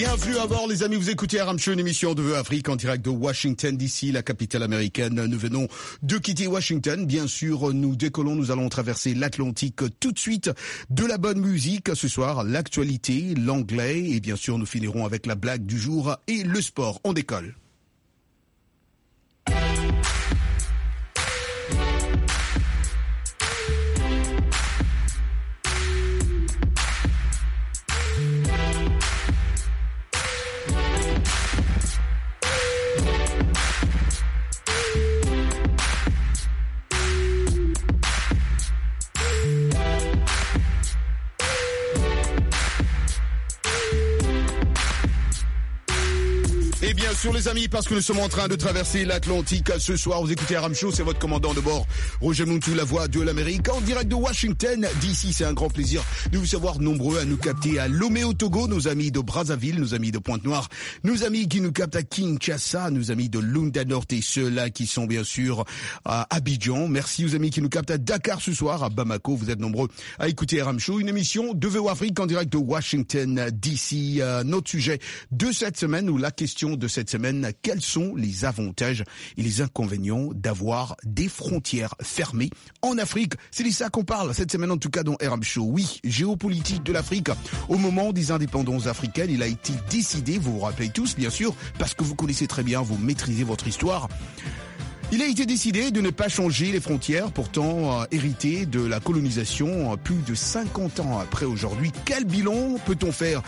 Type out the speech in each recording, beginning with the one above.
Bienvenue à bord les amis, vous écoutez RM Show, une émission de Vœux Afrique en direct de Washington DC, la capitale américaine. Nous venons de quitter Washington, bien sûr nous décollons, nous allons traverser l'Atlantique tout de suite. De la bonne musique ce soir, l'actualité, l'anglais et bien sûr nous finirons avec la blague du jour et le sport. On décolle. Et bien sûr les amis, parce que nous sommes en train de traverser l'Atlantique ce soir, vous écoutez RM Show, c'est votre commandant de bord, Roger Muntou, la voix de l'Amérique, en direct de Washington DC. C'est un grand plaisir de vous savoir nombreux à nous capter à Lomé au Togo, nos amis de Brazzaville, nos amis de Pointe-Noire, nos amis qui nous captent à Kinshasa, nos amis de Lunda Norte et ceux-là qui sont bien sûr à Abidjan. Merci aux amis qui nous captent à Dakar ce soir, à Bamako, vous êtes nombreux à écouter RM Show, une émission de Vœux Afrique en direct de Washington DC. Notre sujet de cette semaine, ou la question de cette semaine, quels sont les avantages et les inconvénients d'avoir des frontières fermées en Afrique? C'est de ça qu'on parle cette semaine en tout cas dans RM Show. Oui, géopolitique de l'Afrique. Au moment des indépendances africaines, il a été décidé, vous vous rappelez tous bien sûr, parce que vous connaissez très bien, vous maîtrisez votre histoire. Il a été décidé de ne pas changer les frontières, pourtant héritées de la colonisation plus de 50 ans après aujourd'hui. Quel bilan peut-on faire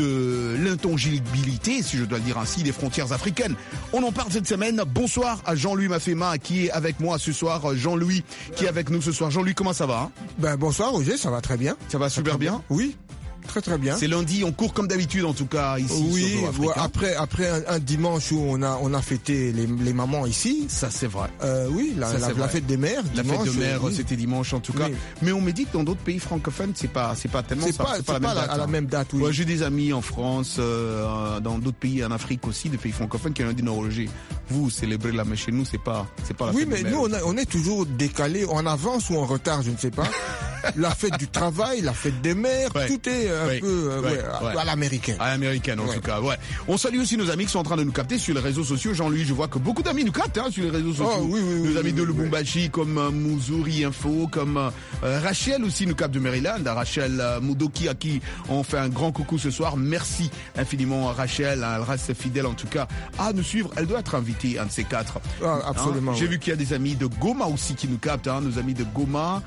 de l'intangibilité, si je dois le dire ainsi, des frontières africaines? On en parle cette semaine. Bonsoir à Jean-Louis Mafema qui est avec moi ce soir. Jean-Louis qui est avec nous ce soir. Jean-Louis, comment ça va? Bonsoir Roger, ça va très bien. Ça va super bien? Oui. Très très bien. C'est lundi, on court comme d'habitude en tout cas ici. Oui, après un dimanche où on a fêté les mamans ici. Ça c'est vrai. Oui, la fête des mères. La dimanche, fête de mères, c'était dimanche en tout cas. Mais on me dit que dans d'autres pays francophones, c'est pas tellement. C'est pas à la même date. Oui. Ouais, j'ai des amis en France, dans d'autres pays en Afrique aussi, des pays francophones qui ont dit non Roger, vous célébrez là, mais chez nous c'est pas la fête. Oui, mais nous on est toujours décalé, en avance ou en retard, je ne sais pas. La fête du travail, la fête des mères, tout est un peu à l'américaine. À l'américaine en tout cas, ouais. On salue aussi nos amis qui sont en train de nous capter sur les réseaux sociaux. Jean-Louis, je vois que beaucoup d'amis nous captent sur les réseaux sociaux. Oh, oui, nos amis de Lubumbashi comme Muzuri Info, comme Rachel aussi nous capte de Maryland. Rachel Mudoki à qui on fait un grand coucou ce soir. Merci infiniment Rachel, elle reste fidèle en tout cas à nous suivre. Elle doit être invitée, un de ces quatre. Absolument. J'ai vu qu'il y a des amis de Goma aussi qui nous captent, nos amis de Goma.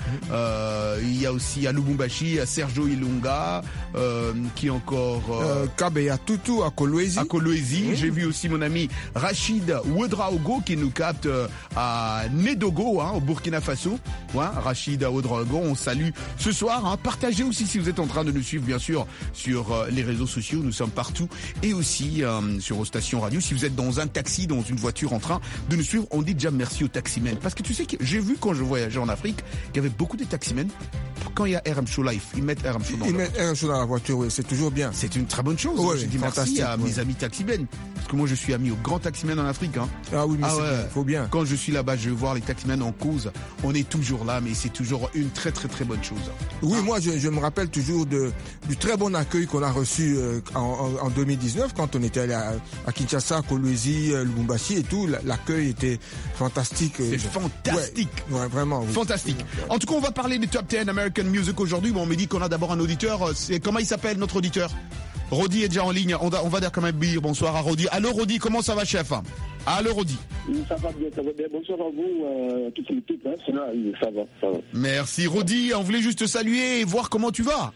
Il y a aussi à Lubumbashi, à Sergio Ilunga, qui encore Kabeya Tutu à Kolwezi. J'ai vu aussi mon ami Rachid Ouedraogo qui nous capte à Nedogo, au Burkina Faso. Rachid Ouedraogo, on salue ce soir. Partagez aussi si vous êtes en train de nous suivre bien sûr sur les réseaux sociaux, nous sommes partout, et aussi sur aux stations radio. Si vous êtes dans un taxi, dans une voiture en train de nous suivre, on dit déjà merci aux taximens, parce que tu sais que j'ai vu quand je voyageais en Afrique qu'il y avait beaucoup de taximens. Quand il y a RM Show Live, ils mettent RM Show dans la voiture, oui, c'est toujours bien. C'est une très bonne chose. Ouais, j'ai dit merci à mes amis taximens, parce que moi je suis ami aux grands taximens en Afrique. Ah oui, mais faut bien. Quand je suis là-bas, je vais voir les taximens en cause. On est toujours là, mais c'est toujours une très très très bonne chose. Oui, moi je me rappelle toujours du très bon accueil qu'on a reçu en 2019 quand on était allé à Kinshasa, Kolwezi, Lubumbashi et tout. L'accueil était fantastique. C'est fantastique. Ouais, vraiment. Oui. Fantastique. En tout cas, on va parler du Top 10 American Music aujourd'hui. Bon, on me dit qu'on a d'abord un auditeur. Comment il s'appelle notre auditeur? Rodi est déjà en ligne. On va dire quand même bonsoir à Rodi. Allô Rodi, comment ça va chef? Allô Rodi. Ça va bien. Bonsoir à vous, toute l'équipe. Ça va. Merci Rodi, on voulait juste te saluer et voir comment tu vas.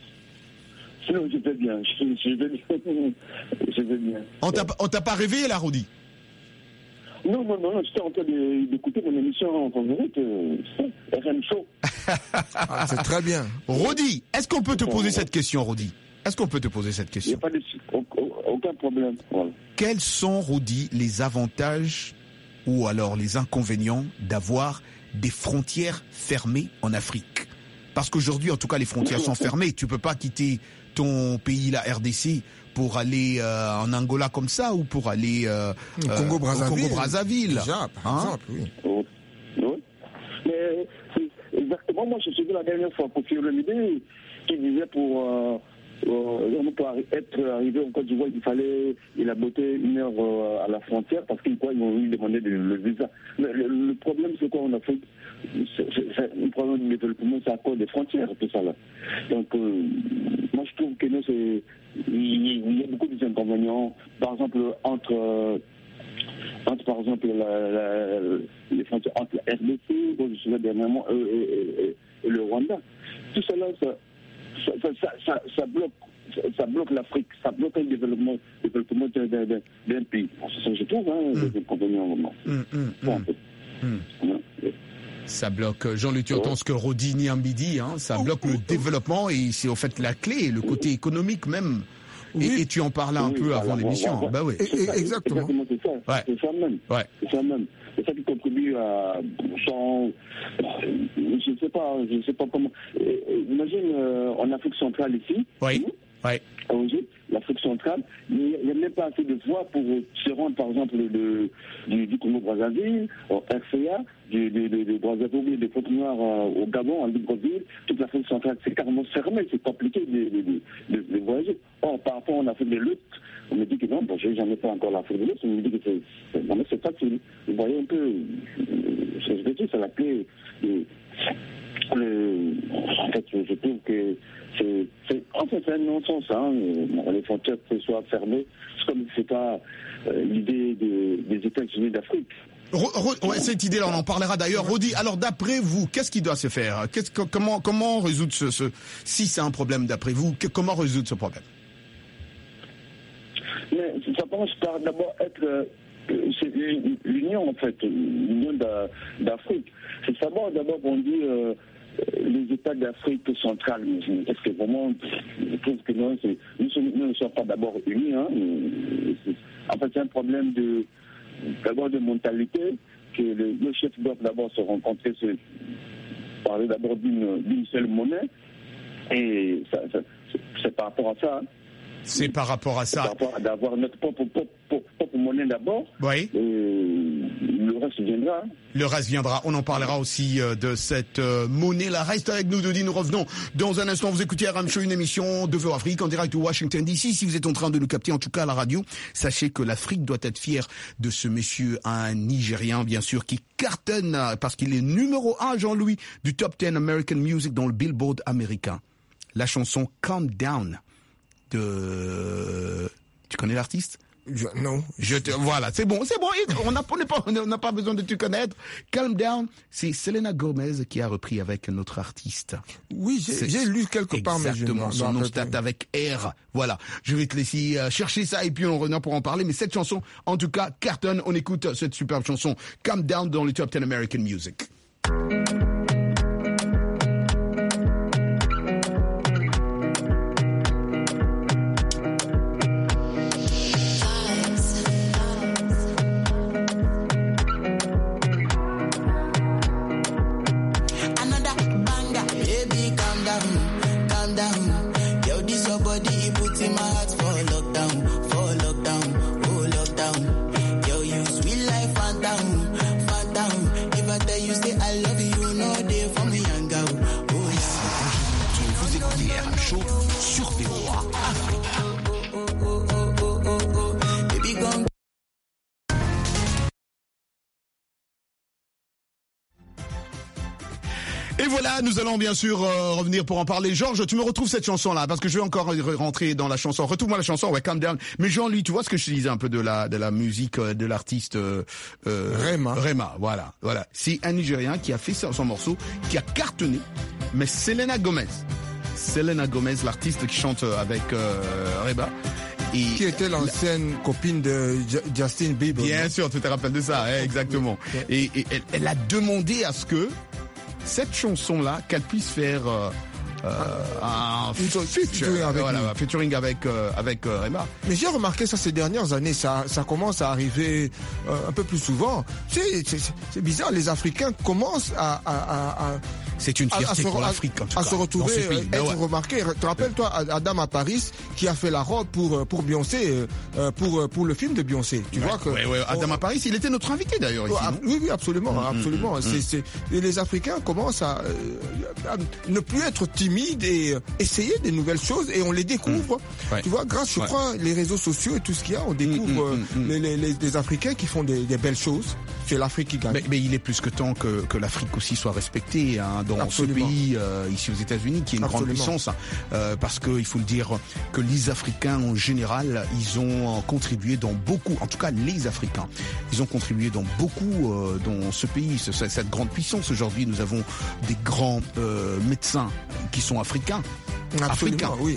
Sinon, je vais bien. Je vais bien. On t'a pas réveillé là Rodi? Non, j'étais en train d'écouter mon émission en favorite, RM Show. C'est très bien. Rodi, est-ce qu'on peut te poser cette question, Rodi? Est-ce qu'on peut te poser cette question? Il n'y a aucun problème. Voilà. Quels sont, Rodi, les avantages ou alors les inconvénients d'avoir des frontières fermées en Afrique? Parce qu'aujourd'hui, en tout cas, les frontières sont fermées. Tu peux pas quitter ton pays, la RDC, pour aller en Angola comme ça, ou pour aller au Congo-Brazzaville. Déjà, par exemple, oui. Mais exactement, moi, je suis vu la dernière fois pour Fioremide qui disait pour pour être arrivé en Côte d'Ivoire, il a botté 1 heure à la frontière parce qu'ils lui demandaient le visa. Mais le problème, c'est quoi en Afrique? C'est un problème de développement, c'est à cause des frontières, tout ça là. Donc, moi je trouve que nous, il y a beaucoup d'inconvénients. Par exemple, entre par exemple les frontières entre la RDC, dont je suis là dernièrement, et le Rwanda. Tout cela, ça bloque l'Afrique, ça bloque le développement d'un pays. C'est ça que je trouve, les inconvénients. Ça bloque, Jean-Luc, tu entends ce que Rodi Niambidi, ça bloque le développement et c'est en fait la clé, le côté économique même. Et tu en parlais un peu avant l'émission. Bah oui. Exactement. C'est ça. Ouais. C'est ça même. Ouais. C'est ça même. C'est ça qui contribue à je sais pas comment. Imagine en Afrique centrale ici. Oui. Ouais. L'Afrique centrale, il n'y a même pas assez de voies pour se rendre, par exemple, du Congo-Brazzaville, au RCA, de Brazzaville, de Côte-Noire au Gabon, en Libreville. Toute l'Afrique centrale, c'est carrément fermé, c'est compliqué de voyager. Or, par rapport en Afrique de l'Ouest, on me dit que non, je n'ai jamais fait encore l'Afrique de l'Ouest, on me dit que c'est facile. Vous voyez un peu, je veux dire, c'est la clé. En fait, je trouve que c'est un non-sens. Les frontières soient fermées. C'est comme si c'est pas l'idée des États-Unis d'Afrique. Cette idée-là, on en parlera d'ailleurs. Rodi, alors d'après vous, qu'est-ce qui doit se faire? Comment résoudre si c'est un problème d'après vous, comment résoudre ce problème? Mais ça commence par d'abord être c'est l'union, en fait, l'union d'Afrique. C'est savoir d'abord qu'on dit les États d'Afrique centrale. Parce que vraiment, je trouve que nous ne sommes pas d'abord unis. En fait, c'est un problème d'abord de mentalité, que le chef doit d'abord se rencontrer, parler d'abord d'une seule monnaie. Et c'est par rapport à ça. C'est par rapport à ça. Par rapport à d'avoir notre propre monnaie d'abord. Oui. Le reste viendra. Le reste viendra. On en parlera aussi de cette monnaie-là. Reste avec nous, Dodi. Nous revenons dans un instant. Vous écoutez Aram Show, une émission de Vœux Afrique en direct de Washington DC. Si vous êtes en train de nous capter, en tout cas à la radio, sachez que l'Afrique doit être fière de ce monsieur, un Nigérian, bien sûr, qui cartonne parce qu'il est numéro 1, Jean-Louis, du Top 10 American Music dans le Billboard américain. La chanson Calm Down. Tu connais l'artiste? Non. Voilà, c'est bon. On n'a pas besoin de te connaître. Calm Down, c'est Selena Gomez qui a repris avec notre artiste. Oui, j'ai lu quelque part, mais exactement. Son nom start avec R. Voilà. Je vais te laisser chercher ça et puis on revient pour en parler. Mais cette chanson, en tout cas, cartonne. On écoute cette superbe chanson Calm Down dans le Top 10 American Music. Et voilà, nous allons bien sûr revenir pour en parler. Georges, tu me retrouves cette chanson-là, parce que je vais encore rentrer dans la chanson. Retrouve-moi la chanson, ouais, Calm Down. Mais Jean-Louis, tu vois ce que je te disais un peu de la musique de l'artiste Rema, voilà. C'est un Nigérien qui a fait son morceau, qui a cartonné, mais Selena Gomez, l'artiste qui chante avec Rema. Qui était l'ancienne copine de Justin Bieber. Bien sûr, tu te rappelles de ça, exactement. Et elle a demandé à ce que cette chanson-là, qu'elle puisse faire un featuring avec Rema. Mais j'ai remarqué ça ces dernières années, ça commence à arriver un peu plus souvent. C'est bizarre, les Africains commencent à c'est une fierté pour l'Afrique, en tout cas, à se retrouver, être remarqué. Te rappelles-toi Adama Paris qui a fait la robe pour Beyoncé, pour le film de Beyoncé. Tu vois que Adama Paris, il était notre invité d'ailleurs ici. Oui, absolument. Les Africains commencent à ne plus être timides timide et essayer des nouvelles choses et on les découvre. Tu vois, grâce, je crois, les réseaux sociaux et tout ce qu'il y a, on découvre les Africains qui font des belles choses. C'est l'Afrique qui gagne. Mais il est plus que temps que l'Afrique aussi soit respectée dans ce pays, ici aux États-Unis, qui est une grande puissance. Parce qu'il faut le dire que les Africains en général, ils ont contribué dans beaucoup, en tout cas les Africains, ils ont contribué dans beaucoup dans ce pays, cette grande puissance. Aujourd'hui, nous avons des grands médecins qui sont africains. Absolument, oui.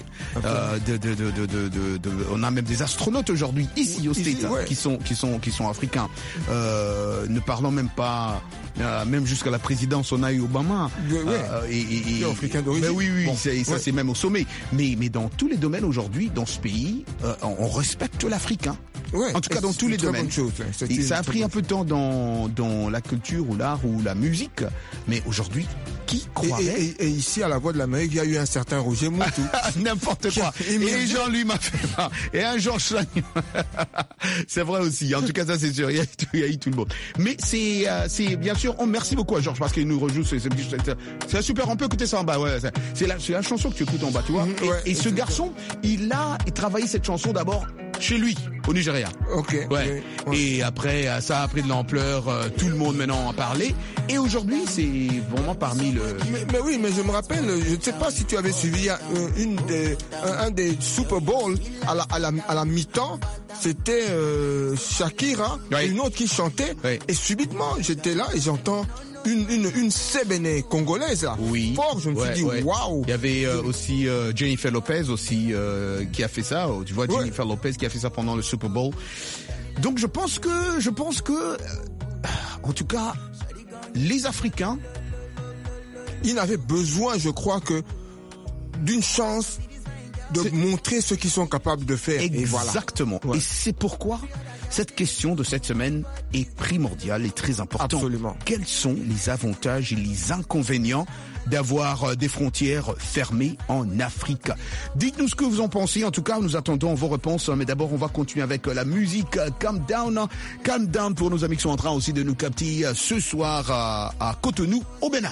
On a même des astronautes aujourd'hui ici au States qui sont africains. Ne parlons même pas, même jusqu'à la présidence, on a eu Obama. Et africain d'origine. Oui, ça c'est même au sommet. Mais dans tous les domaines aujourd'hui, dans ce pays, on respecte l'Africain. En tout cas, dans tous les domaines. Et ça a pris un peu de temps dans la culture ou l'art ou la musique, mais aujourd'hui, qui croirait? Et ici, à la Voix de l'Amérique, il y a eu un certain Roger Moutou. N'importe quoi. Et Jean-Louis m'a fait pas. Et un Georges Chagnon. C'est vrai aussi. En tout cas, ça, c'est sûr. Il y a eu tout le monde. Mais c'est bien sûr, merci beaucoup à Georges parce qu'il nous rejoue. C'est super. On peut écouter ça en bas. Ouais, c'est la chanson que tu écoutes en bas, tu vois. Et ce garçon, il travaillé cette chanson d'abord chez lui, au Nigeria. Et après, ça a pris de l'ampleur, tout le monde maintenant en parlait. Et aujourd'hui, c'est vraiment parmi le... Mais je me rappelle, je ne sais pas si tu avais suivi un des Super Bowl à la mi-temps, c'était Shakira, une autre qui chantait. Et subitement, j'étais là et j'entends une Sébéné congolaise là. Fort, je me suis dit waouh. Il y avait aussi Jennifer Lopez aussi qui a fait ça. Tu vois, Jennifer Lopez qui a fait ça pendant le Super Bowl. Donc je pense que en tout cas les Africains, ils n'avaient besoin, je crois, que d'une chance de montrer ce qu'ils sont capables de faire. Exactement. Et c'est pourquoi cette question de cette semaine est primordiale et très importante. Absolument. Quels sont les avantages et les inconvénients d'avoir des frontières fermées en Afrique? Dites-nous ce que vous en pensez. En tout cas, nous attendons vos réponses. Mais d'abord, on va continuer avec la musique Calm Down. Calm Down pour nos amis qui sont en train aussi de nous capter ce soir à Cotonou, au Bénin.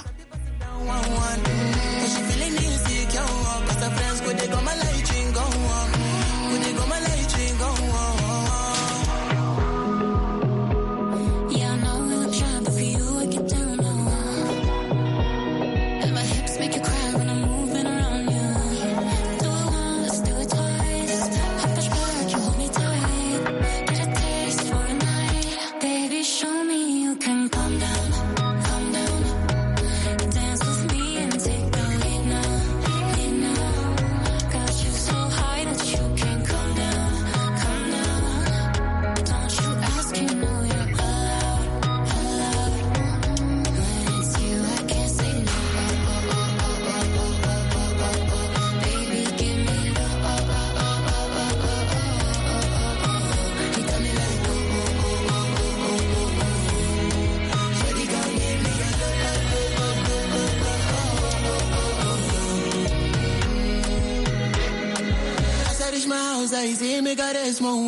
I say, make her rest more.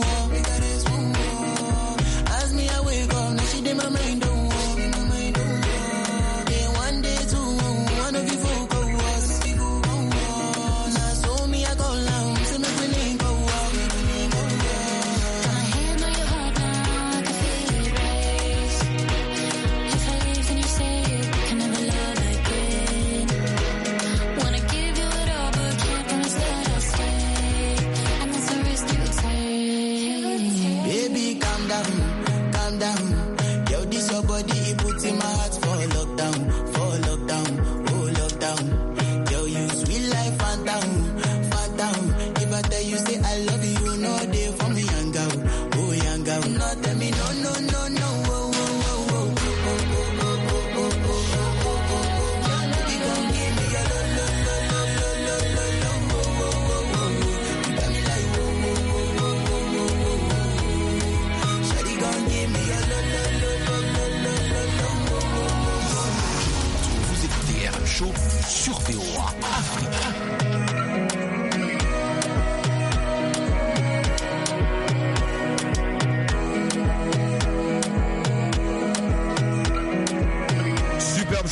As me, I wake up, now she did my mind, don't walk. Then one day, two, one of you folk go us. Now, so me, I go down, so make me link go walk. Got my hand on your heart now, I can feel it race. If I leave, then you say you can never love again. Wanna give you it all, but can't promise that I'll stay. And that's a risk you take. Baby, calm down. Yo, this your body, it puts in my heart for lockdown, oh lockdown. Yo, you sweet life, phantom. If I tell you, say I love you, no day for me, young girl. No, tell me, no. Chaud sur VOA Afrique.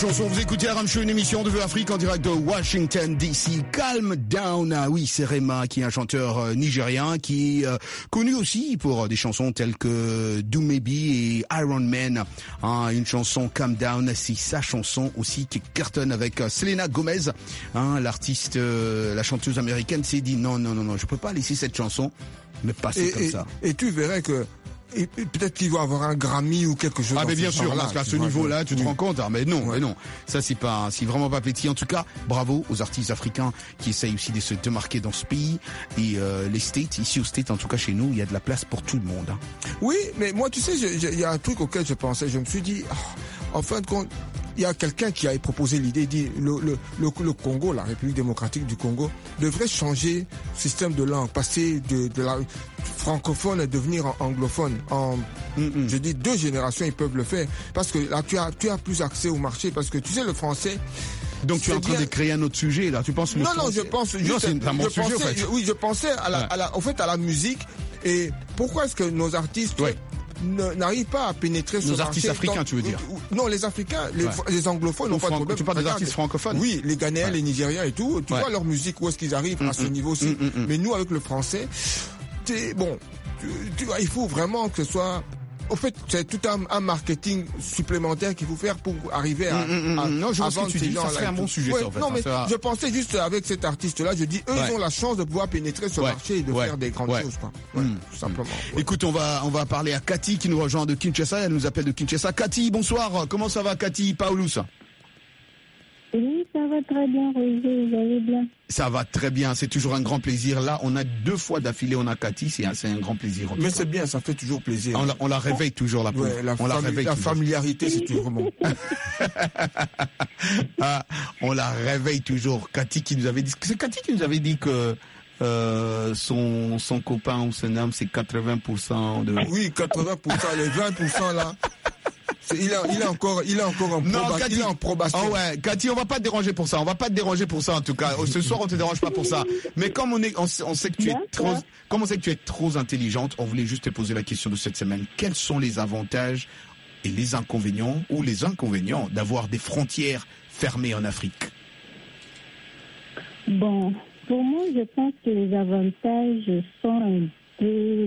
chanson. Vous écoutez Aram Show, une émission de Vue Afrique en direct de Washington DC. Calm Down. Ah oui, c'est Rema, qui est un chanteur nigérien qui est connu aussi pour des chansons telles que Do Maybe et Iron Man. Hein, une chanson Calm Down, c'est sa chanson aussi qui cartonne avec Selena Gomez. Hein, l'artiste, la chanteuse américaine s'est dit non, je peux pas laisser cette chanson me passer comme ça. Et tu verrais que et peut-être qu'il va avoir un Grammy ou quelque chose. Ah mais bien sûr, parce qu'à ce niveau-là, tu te rends compte. Ah, mais non, ça c'est vraiment pas petit. En tout cas, bravo aux artistes africains qui essayent aussi de se démarquer dans ce pays. Et les States, ici aux States, en tout cas chez nous, il y a de la place pour tout le monde. Hein. Oui, mais moi, tu sais, il y a un truc auquel je pensais. Je me suis dit, en fin de compte, il y a quelqu'un qui a proposé l'idée, dit le Congo, la République démocratique du Congo, devrait changer système de langue, passer de la francophone à devenir anglophone. Je dis 2 générations, ils peuvent le faire. Parce que là, tu as plus accès au marché, parce que tu sais, le français. Donc tu es en train de créer un autre sujet, là. Tu penses Non, je pense juste. Non, c'est un bon sujet, en fait. Oui, je pensais à la musique. Et pourquoi est-ce que nos artistes. Ouais. N'arrivent pas à pénétrer ce marché. Nos artistes africains, tu veux dire? Non, les Africains, les anglophones n'ont pas de problème. Tu parles des artistes francophones? Oui, les Ghanéens, les Nigériens et tout. Tu vois leur musique, où est-ce qu'ils arrivent à ce niveau-ci. Mais nous, avec le français, il faut vraiment que ce soit... Au fait, c'est tout un marketing supplémentaire qu'il faut faire pour arriver à non, je pense que tu dis, ça serait un bon sujet, ça, en fait. Non, mais je pensais juste avec cet artiste-là, je dis, eux, ils ont la chance de pouvoir pénétrer ce marché et de faire des grandes choses, quoi. Tout simplement. Écoute, on va parler à Cathy qui nous rejoint de Kinshasa. Elle nous appelle de Kinshasa. Cathy, bonsoir. Comment ça va, Cathy Paulus? Oui, ça va très bien, Roger, vous allez bien? Ça va très bien, c'est toujours un grand plaisir. Là, on a 2 fois d'affilée, on a Cathy, c'est un grand plaisir. Mais c'est bien, ça fait toujours plaisir. On la réveille toujours, la pauvre. Ouais, la familiarité, c'est toujours bon. On la réveille toujours. Cathy qui nous avait dit, c'est Cathy qui nous avait dit que son copain ou son homme, c'est 80% de... Oui, 80%, les 20% là... Il est encore en probation. Oh ouais, Cathy, on va pas te déranger pour ça. En tout cas. Ce soir, on te dérange pas pour ça. Mais comme on sait que tu es trop intelligente, on voulait juste te poser la question de cette semaine. Quels sont les avantages et les inconvénients d'avoir des frontières fermées en Afrique? Bon, pour moi, je pense que les avantages sont un peu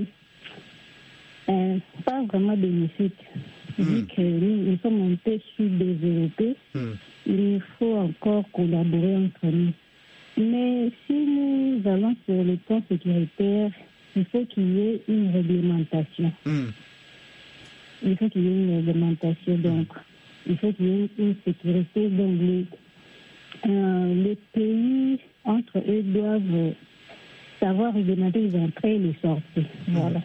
pas vraiment bénéfiques. Vu que nous sommes un peu sous-développés, il faut encore collaborer entre nous. Mais si nous allons sur le plan sécuritaire, il faut qu'il y ait une réglementation. Il faut qu'il y ait une réglementation, donc il faut qu'il y ait une sécurité. Donc les pays entre eux doivent savoir réglementer les entrées et les sorties. Voilà.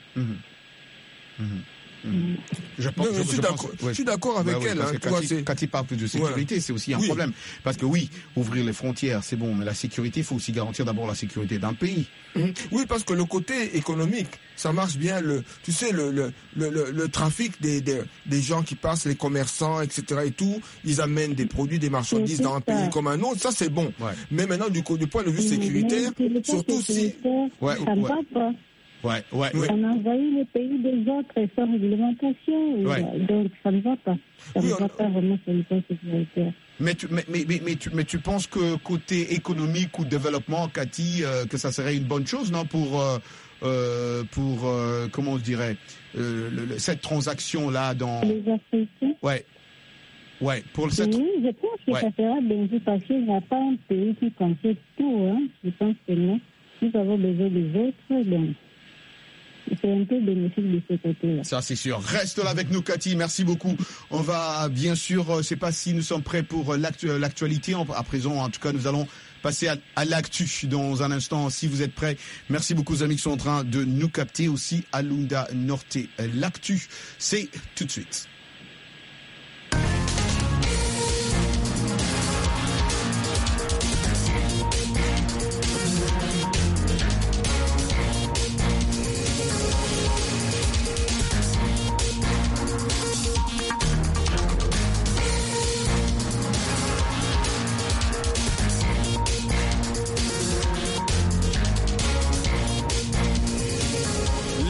Je suis d'accord avec elle. Cathy parle plus de sécurité, c'est aussi un problème. Parce que oui, ouvrir les frontières, c'est bon, mais la sécurité, il faut aussi garantir d'abord la sécurité d'un pays. Oui, parce que le côté économique, ça marche bien. Tu sais, le trafic des gens qui passent, les commerçants, etc. et tout, ils amènent des produits, des marchandises dans un pays comme un autre, ça c'est bon. Mais maintenant, du point de vue sécuritaire, surtout si... Ça ne va pas. On a envoyé les pays des autres sans réglementation. Donc, ça ne va pas. Ça ne va pas vraiment sur le plan sécuritaire. Mais tu penses que côté économique ou développement, Cathy, que ça serait une bonne chose, non, pour comment on dirait, cette transaction-là dans... Les Africains. Pour cette... Oui, je pense que ça sera bénéfique parce qu'il n'y a pas un pays qui possède tout. Hein. Je pense que non. Nous avons besoin des autres, donc... C'est un peu bénéfique de ce côté-là. Ça, c'est sûr. Reste là avec nous, Cathy. Merci beaucoup. On va, bien sûr, je ne sais pas si nous sommes prêts pour l'actualité. À présent, en tout cas, nous allons passer à l'actu dans un instant, si vous êtes prêts. Merci beaucoup aux amis qui sont en train de nous capter aussi à Lunda Norte. L'actu, c'est tout de suite.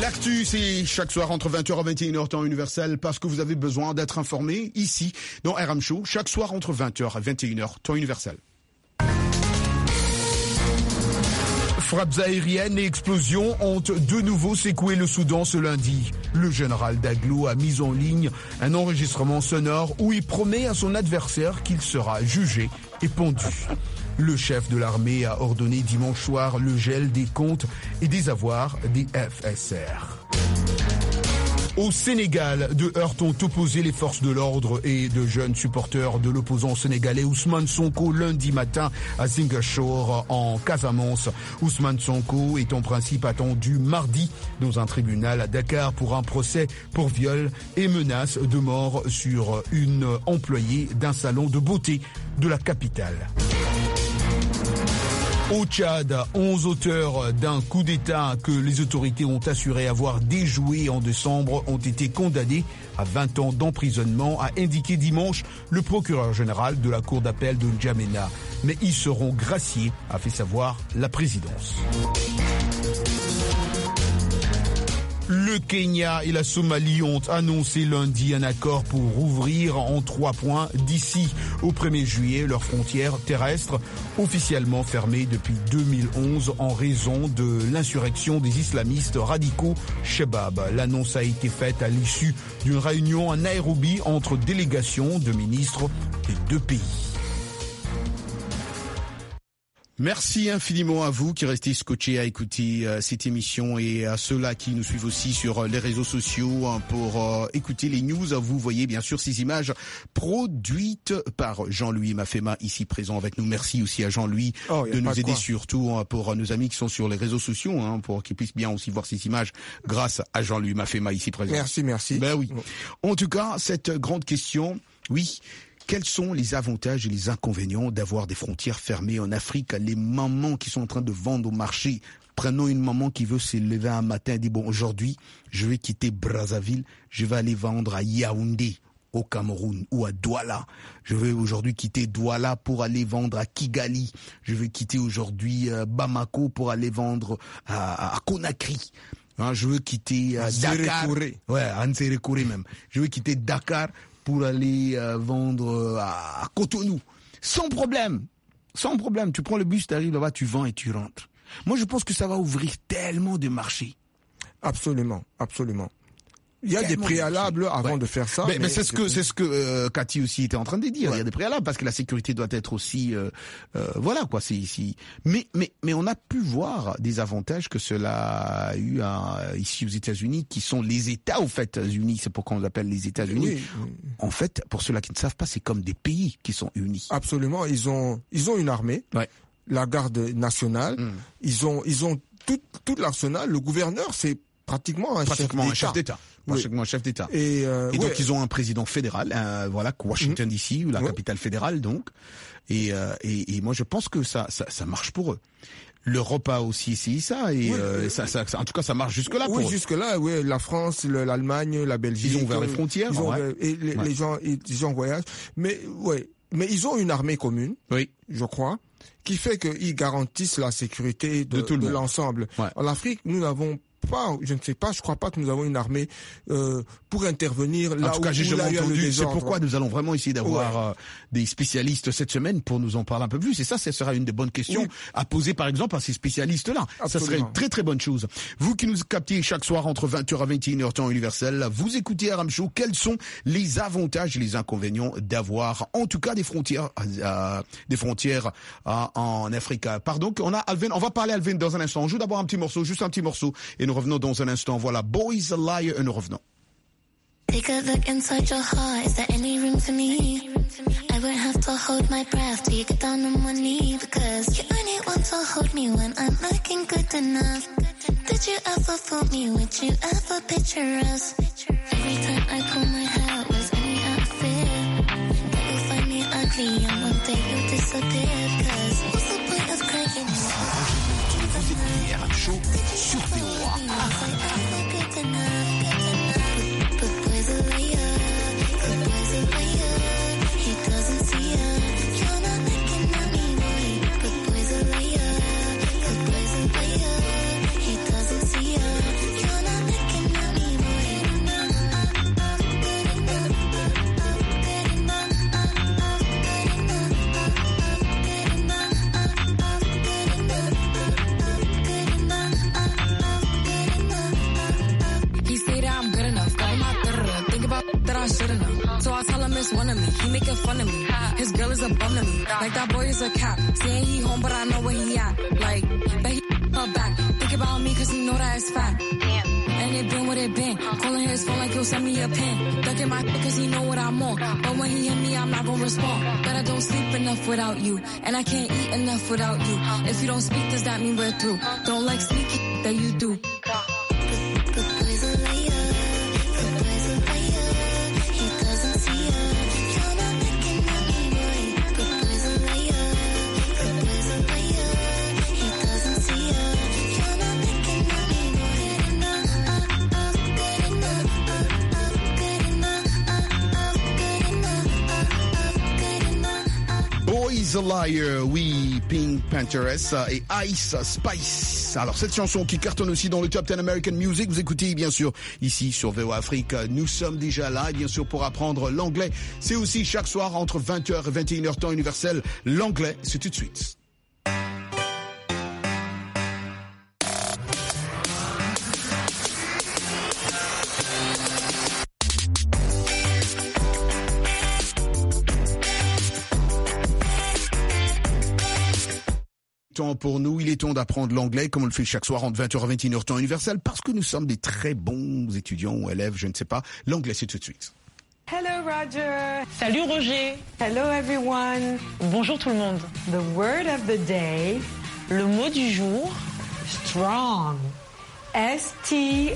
L'actu, c'est chaque soir entre 20h et 21h temps universel parce que vous avez besoin d'être informé ici dans RM Show, chaque soir entre 20h et 21h temps universel. Frappes aériennes et explosions ont de nouveau secoué le Soudan ce lundi. Le général Daglo a mis en ligne un enregistrement sonore où il promet à son adversaire qu'il sera jugé et pendu. Le chef de l'armée a ordonné dimanche soir le gel des comptes et des avoirs des FSR. Au Sénégal, deux heurts ont opposé les forces de l'ordre et de jeunes supporters de l'opposant sénégalais Ousmane Sonko lundi matin à Ziguinchor en Casamance. Ousmane Sonko est en principe attendu mardi dans un tribunal à Dakar pour un procès pour viol et menace de mort sur une employée d'un salon de beauté de la capitale. Au Tchad, 11 auteurs d'un coup d'État que les autorités ont assuré avoir déjoué en décembre ont été condamnés à 20 ans d'emprisonnement, a indiqué dimanche le procureur général de la cour d'appel de N'Djamena. Mais ils seront graciés, a fait savoir la présidence. Le Kenya et la Somalie ont annoncé lundi un accord pour rouvrir en 3 points d'ici au 1er juillet leurs frontières terrestres, officiellement fermées depuis 2011 en raison de l'insurrection des islamistes radicaux Shabab. L'annonce a été faite à l'issue d'une réunion à Nairobi entre délégations de ministres des deux pays. Merci infiniment à vous qui restez scotchés à écouter cette émission et à ceux-là qui nous suivent aussi sur les réseaux sociaux pour écouter les news. Vous voyez bien sûr ces images produites par Jean-Louis Mafema ici présent avec nous. Merci aussi à Jean-Louis de nous aider surtout pour nos amis qui sont sur les réseaux sociaux pour qu'ils puissent bien aussi voir ces images grâce à Jean-Louis Mafema ici présent. Merci. Ben oui. En tout cas, cette grande question, oui. Quels sont les avantages et les inconvénients d'avoir des frontières fermées en Afrique? Les mamans qui sont en train de vendre au marché. Prenons une maman qui veut se lever un matin et dire, bon, aujourd'hui, je vais quitter Brazzaville, je vais aller vendre à Yaoundé, au Cameroun, ou à Douala. Je vais aujourd'hui quitter Douala pour aller vendre à Kigali. Je vais quitter aujourd'hui Bamako pour aller vendre à Conakry. Je veux quitter Dakar. Ouais, à Nserekouré même. Je veux quitter Dakar pour aller vendre à Cotonou. Sans problème. Tu prends le bus, tu arrives là-bas, tu vends et tu rentres. Moi, je pense que ça va ouvrir tellement de marchés. Absolument. Il y a des préalables avant de faire ça. Mais c'est ce que Cathy aussi était en train de dire. Ouais. Il y a des préalables parce que la sécurité doit être aussi voilà quoi. Mais on a pu voir des avantages que cela a eu ici aux États-Unis, qui sont les États aux États-Unis. C'est pourquoi on les appelle les États-Unis. Oui. En fait, pour ceux-là qui ne savent pas, c'est comme des pays qui sont unis. Absolument. Ils ont une armée, la garde nationale. Ils ont tout l'arsenal. Le gouverneur, c'est pratiquement un chef d'État. Pratiquement un chef d'État. Et donc ils ont un président fédéral, Washington DC, la capitale fédérale donc. Et moi je pense que ça marche pour eux. L'Europe a aussi essayé ça et ça, en tout cas ça marche jusque là. Oui, jusque là, la France, l'Allemagne, la Belgique. Ils ont ouvert les frontières. Les gens voyagent. Mais ils ont une armée commune. Oui. Je crois. Qui fait qu'ils garantissent la sécurité de l'ensemble. Ouais. En Afrique, nous n'avons pas, je ne sais pas, je crois pas que nous avons une armée pour intervenir là où il y a le désordre. C'est pourquoi nous allons vraiment essayer d'avoir des spécialistes cette semaine pour nous en parler un peu plus. Et ça sera une des bonnes questions à poser par exemple à ces spécialistes-là. Absolument. Ça serait une très très bonne chose. Vous qui nous captez chaque soir entre 20h et 21h temps universel, vous écoutez RM Show. Quels sont les avantages et les inconvénients d'avoir en tout cas des frontières en Afrique? Pardon, on a Alvin, on va parler à Alvin dans un instant. On joue d'abord juste un petit morceau et nous revenons dans un instant. Voilà, Boys a Liar et nous revenons. Take a look inside your heart. Is there any room for me? I won't have to hold my breath till you get down on one knee, because you only want to hold me when I'm looking good enough. Did you ever fool me? Would you ever picture us? Every time I pull my hair out, was only out of fear that you'll find me ugly and one day you'll disappear. Cause what's the point of crying? Vous écoutez RM Show sur VOA. You're not just one of me. He making fun of me. His girl is a bum to me. Like that boy is a cop. Saying he home, but I know where he at. Like, but he her back. Think about me cause he know that it's fat. And it been what it been. Calling his phone like he'll send me a pin. Ducking my cause he know what I'm on. But when he hit me, I'm not gonna respond. But I don't sleep enough without you. And I can't eat enough without you. If you don't speak, does that mean we're through? Don't like sneaky that you do. Boys a Liar, oui, Pink Panthers et Ice Spice. Alors cette chanson qui cartonne aussi dans le Top 10 American Music, vous écoutez bien sûr ici sur VOA Afrique. Nous sommes déjà là et bien sûr pour apprendre l'anglais. C'est aussi chaque soir entre 20h et 21h temps universel. L'anglais, c'est tout de suite. Temps pour nous, il est temps d'apprendre l'anglais comme on le fait chaque soir entre 20h et 21h temps universel parce que nous sommes des très bons étudiants ou élèves, je ne sais pas. L'anglais, c'est tout de suite. Hello Roger. Salut Roger. Hello everyone. Bonjour tout le monde. The word of the day. Le mot du jour. Strong. S-T-R-O-N-G.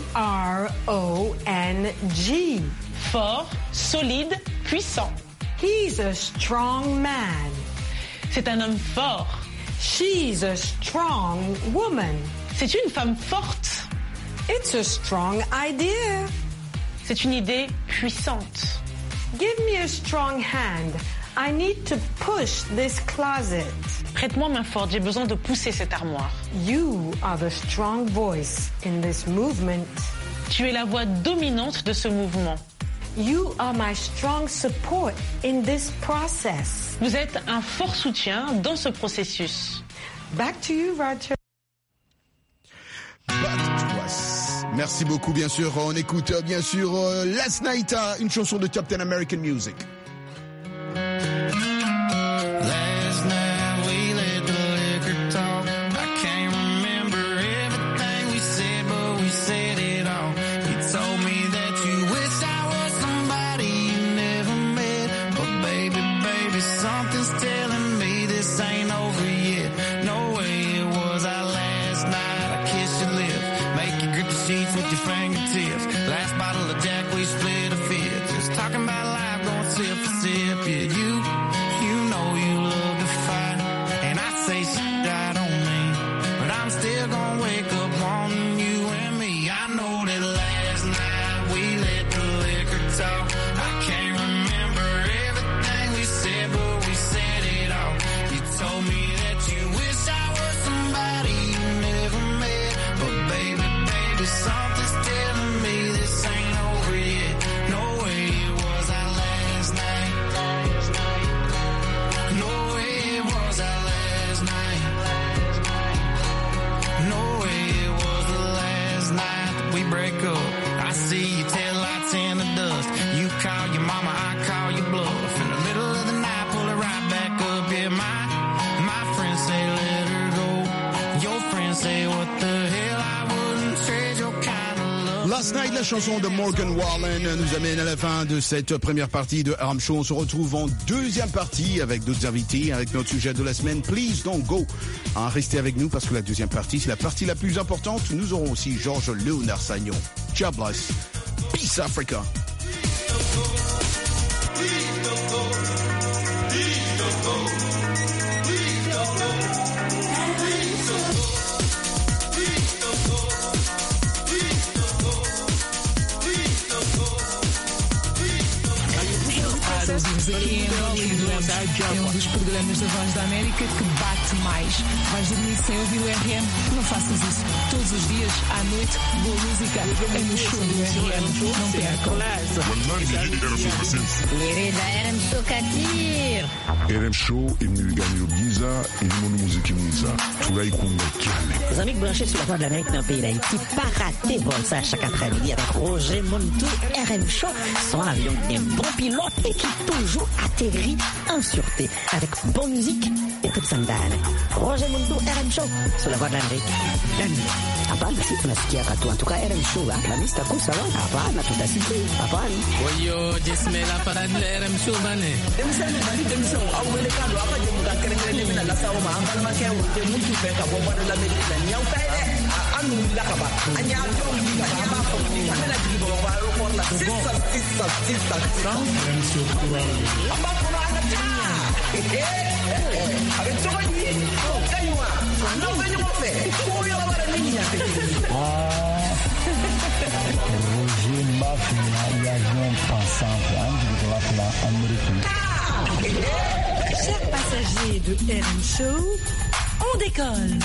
Fort, solide, puissant. He's a strong man. C'est un homme fort. She's a strong woman. C'est une femme forte. It's a strong idea. C'est une idée puissante. Give me a strong hand. I need to push this closet. Prête-moi main forte, j'ai besoin de pousser cette armoire. You are the strong voice in this movement. Tu es la voix dominante de ce mouvement. You are my strong support in this process. Vous êtes un fort soutien dans ce processus. Back to you, Roger. Back to us. Merci beaucoup, bien sûr. On écoute, bien sûr, Last Night, une chanson de Top 10 American Music. Last Night, la chanson de Morgan Wallen nous amène à la fin de cette première partie de Aram Show. On se retrouve en deuxième partie avec d'autres invités, avec notre sujet de la semaine. Please don't go. Restez avec nous parce que la deuxième partie, c'est la partie la plus importante. Nous aurons aussi Georges Léonard Sagnon. God bless. Peace Africa. aqui em Angola e Doemos é um dos programas da Voz da América que bate mais. Vais dormir sem ouvir o RM? Não faças isso. Todos os dias, à noite, boa música é no show do RM. Não percam. RM Show Katir. RM Show imilingani Giza ilimono muziki mwiza tunaikunda kiane. Les amis branchés sur la Voix de l'Amérique dans le pays d'Haïti, pas rater bon ça chaque après-midi avec Roger Montou, RM Show, son avion un bon pilote et qui toujours atterrit en sûreté avec bonne musique et toute sa dame. Roger Montou, RM Show sur la Voix de l'Amérique. Hapana, si tunasikia katu. En tout cas, RM Show, la lista kuu sawa. Hapana, tutasikia. Hapana. Oyo, jismela para RM Show bane. Demisión, abuelo Carlos, apa je muka kere mina la sawo ma ambal ma ke wote mutu fe ka bo bada la medina nyaw tay de anu la ka ba anya to ni ka ba ko ni amena ji bo ba ro ko la sista RM Show kura amba ko na ana ta avec to ni kaywa no be ni mo fe ko yo ba ni ni ate Roger Mafia y a un passant de la Amérique. Chers passagers de RM Show, on décolle.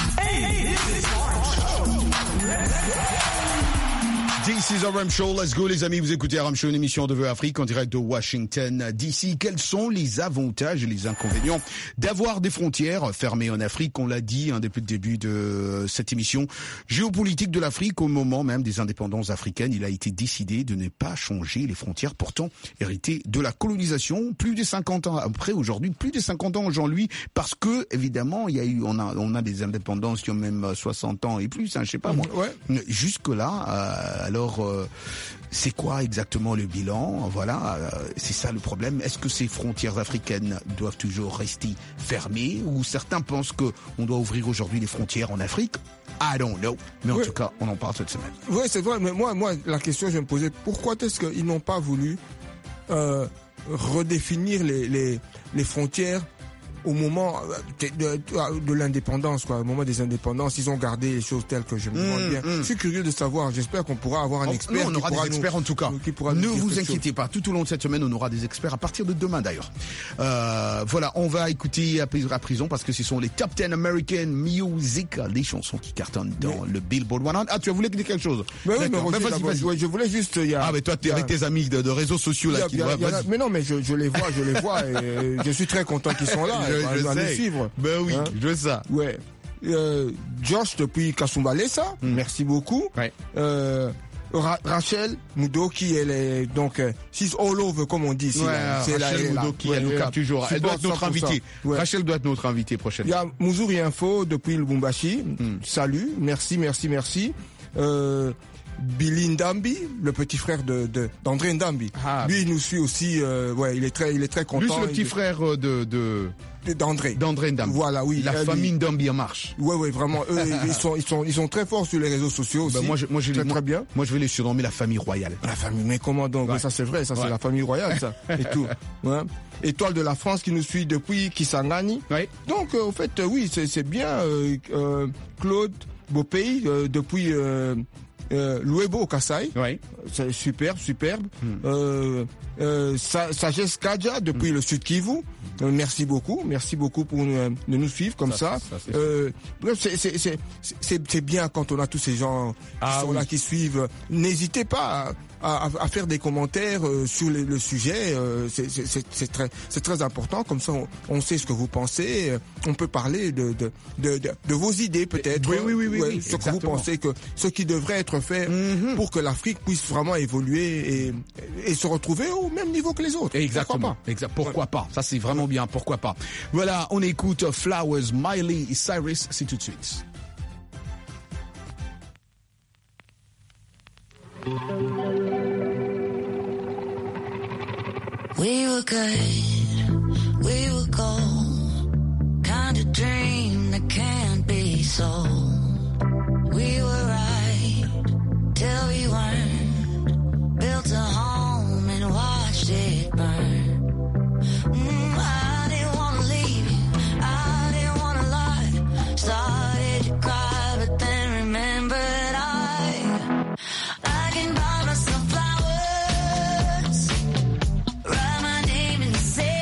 This is RM Show, let's go les amis, vous écoutez RM Show, une émission de Vœux Afrique en direct de Washington DC. Quels sont les avantages et les inconvénients d'avoir des frontières fermées en Afrique? On l'a dit depuis le début de cette émission géopolitique de l'Afrique, au moment même des indépendances africaines, il a été décidé de ne pas changer les frontières pourtant héritées de la colonisation. Plus de 50 ans après aujourd'hui, plus de 50 ans Jean-Louis, parce que évidemment il y a eu, on a des indépendances qui ont même 60 ans et plus, je sais pas moi. Ouais. Jusque là. Alors, c'est quoi exactement le bilan? Voilà, c'est ça le problème. Est-ce que ces frontières africaines doivent toujours rester fermées ou certains pensent que on doit ouvrir aujourd'hui les frontières en Afrique? I don't know. Mais en tout cas, on en parle cette semaine. Oui, c'est vrai. Mais moi, la question que je me posais, pourquoi est-ce qu'ils n'ont pas voulu redéfinir les frontières au moment de l'indépendance, quoi, au moment des indépendances, ils ont gardé les choses telles que je me demande bien. Je suis curieux de savoir, j'espère qu'on pourra avoir un expert. On aura des experts en tout cas. Ne vous inquiétez pas, tout au long de cette semaine, on aura des experts à partir de demain d'ailleurs. Voilà, on va écouter à présent parce que ce sont les Top 10 American Music, les chansons qui cartonnent dans le Billboard 100. Ah, tu voulais dire quelque chose? Oui, vas-y. Je voulais juste... mais toi, tu es avec tes amis de réseaux sociaux là. Mais non, mais je les vois et je suis très content qu'ils sont là. Je sais. Suivre. Ben oui, je veux ça. Ouais. Josh depuis Kasumbalesa, merci beaucoup. Ouais. Rachel Mudoki, elle est donc she's all over comme on dit ici. Ouais, Rachel Mudoki, elle nous capte toujours. Elle doit être notre invitée. Ouais. Rachel doit être notre invitée prochaine. Il y a Muzuri Info depuis Lubumbashi. Salut, merci. Billy Ndambi, le petit frère d'André Ndambi. Lui, il nous suit aussi. Il est très content. Lui, c'est le petit frère d'André Ndambi. Voilà, oui. La famille Ndambi en marche. Ouais, vraiment. Eux, ils sont très forts sur les réseaux sociaux aussi. Très bien. Moi, je vais les surnommer la famille royale. La famille, mais comment donc? Ouais. Ça, c'est vrai. Ça, c'est la famille royale, ça. Et tout. Ouais. Étoile de la France qui nous suit depuis Kisangani. Ouais. Donc, au fait, oui, c'est bien. Claude Beaupays, depuis, Louebo au Kassai. Oui. C'est superbe. Sagesse Kadja depuis le Sud Kivu. Merci beaucoup pour de nous suivre comme ça. C'est bien quand on a tous ces gens qui sont là, qui suivent. N'hésitez pas à faire des commentaires sur le sujet. C'est très important. Comme ça, on sait ce que vous pensez. On peut parler de vos idées peut-être. Oui. Ce que vous pensez que ce qui devrait être fait pour que l'Afrique puisse vraiment évoluer et se retrouver au même niveau que les autres. Exactement. Pourquoi pas? Ça, c'est vraiment bien. Pourquoi pas? Voilà, on écoute Flowers, Miley Cyrus. C'est tout de suite. We were good, we were gold, kind of dream that can't be sold. We were right till we weren't, built a home and watched it burn. I didn't want to leave you, I didn't want to lie, started to cry but then remembered I can buy myself flowers, write my name in the sand.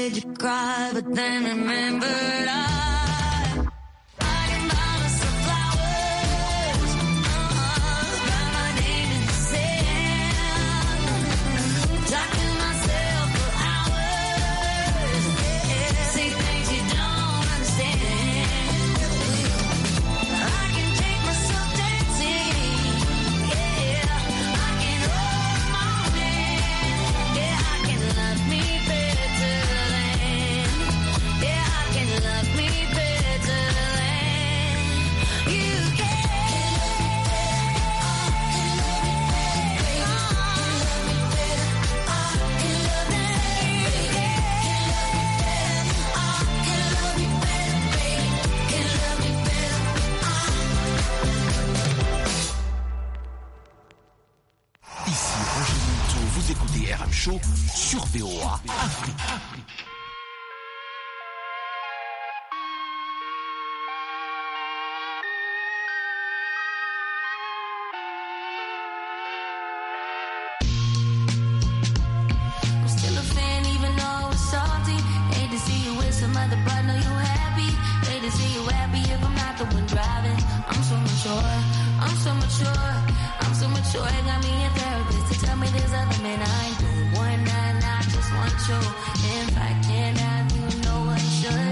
made you cry, but then remembered I can buy myself flowers, write my name in the sand, talk to myself for hours, say things you don't understand. I can take myself dancing, yeah, I can hold my hand, yeah, I can love me better than, yeah, I can love me better than you can. Ici Roger Monteau, vous écoutez RM Show sur VOA Afrique. I'm still a fan even though it's salty. Hate to see you with some other but know you happy. Hate to see you happy if I'm not the one driving. I'm so mature, I'm so mature, I'm so mature. It got me a therapist to tell me there's other men I ain't doing one night and I just want you. If I can't have you, no one should.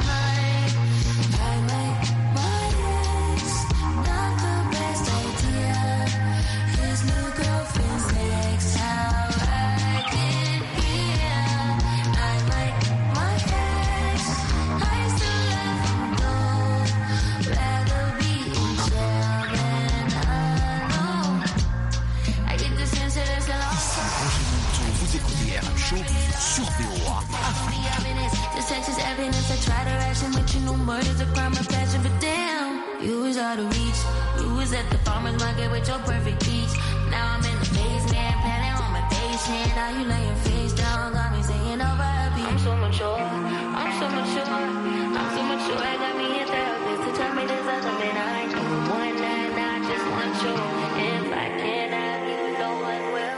My ex, not the best idea. His new girlfriend's next, how I can hear. I like my ex, I still love him though. Rather be in jail than alone. I get the sense that it's a loss. Roger Monteau, vous écoutez RM Show sur VOA Afrique. This text is evidence I try to ration with you. No murder's a crime of passion, but damn, you was out of reach. You was at the farmer's market with your perfect peach. Now I'm in the basement, planning on my patient. Now you lay your face down, got me singing over a beat. I'm so mature, I'm so mature, I'm so mature. I got me a therapist to tell me there's other men I ain't doing one night and I just want you. If I can't have you, no one will.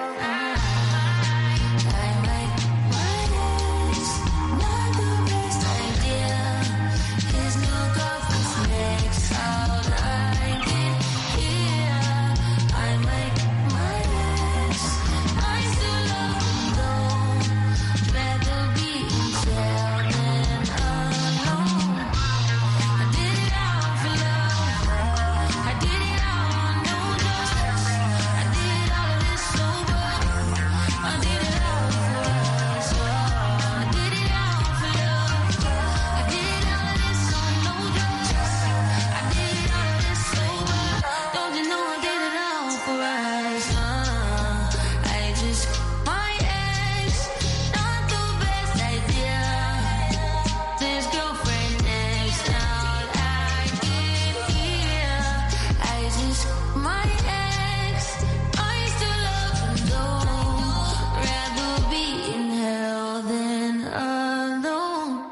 I like my ex, not the best idea. His new girlfriend's next, all I can hear. I like my ex, I still love him though. Rather be in jail than alone. I did it all for love. I did it all on no drugs. I did all of this sober. I did it all for us. I did it all for love. I did all of this on no drugs. I did all of this sober. Don't you know I did it all for us? I just my ex, not the best idea. This girlfriend next, all I can hear. I just my ex, I still love him though. Rather be in hell than alone.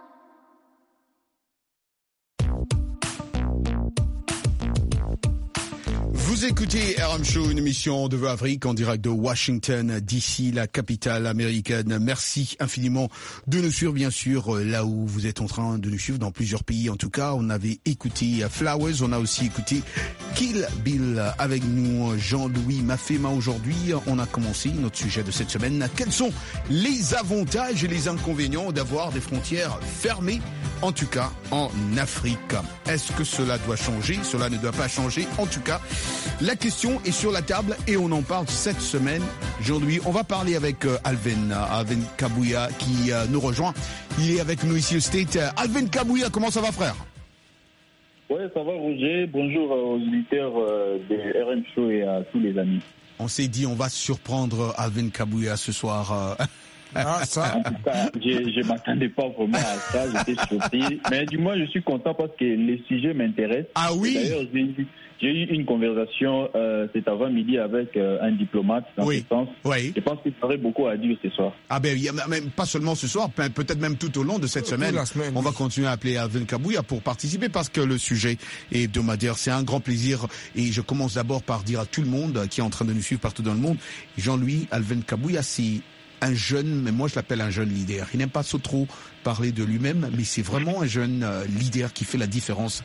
Vous écoutez RM Show, une émission de VOA Afrique en direct de Washington, DC, la capitale américaine. Merci infiniment de nous suivre, bien sûr, là où vous êtes en train de nous suivre, dans plusieurs pays. En tout cas, on avait écouté Flowers, on a aussi écouté Kill Bill. Avec nous, Jean-Louis Mafema. Aujourd'hui, on a commencé notre sujet de cette semaine. Quels sont les avantages et les inconvénients d'avoir des frontières fermées, en tout cas en Afrique? Est-ce que cela doit changer? Cela ne doit pas changer. En tout cas, la question est sur la table et on en parle cette semaine. Aujourd'hui, on va parler avec Alvin Kabouya qui nous rejoint. Il est avec nous ici au State. Alvin Kabouya, comment ça va, frère? Ouais, ça va, Roger. Bonjour aux auditeurs de RM Show et à tous les amis. On s'est dit, on va surprendre Alvin Kabouya ce soir. Ça. En tout cas, je m'attendais pas vraiment à ça, j'étais surpris. Mais du moins, je suis content parce que les sujets m'intéressent. Ah oui. D'ailleurs, j'ai eu une conversation cet avant-midi avec un diplomate dans ce sens. Oui. Je pense qu'il y aurait beaucoup à dire ce soir. Ah ben, même pas seulement ce soir, peut-être même tout au long de cette semaine. On va continuer à appeler Alvin Kabouya pour participer parce que le sujet est hebdomadaire. C'est un grand plaisir et je commence d'abord par dire à tout le monde qui est en train de nous suivre partout dans le monde, Jean-Louis, Alvin Kabouya, c'est un jeune, mais moi je l'appelle un jeune leader. Il n'aime pas trop parler de lui-même, mais c'est vraiment un jeune leader qui fait la différence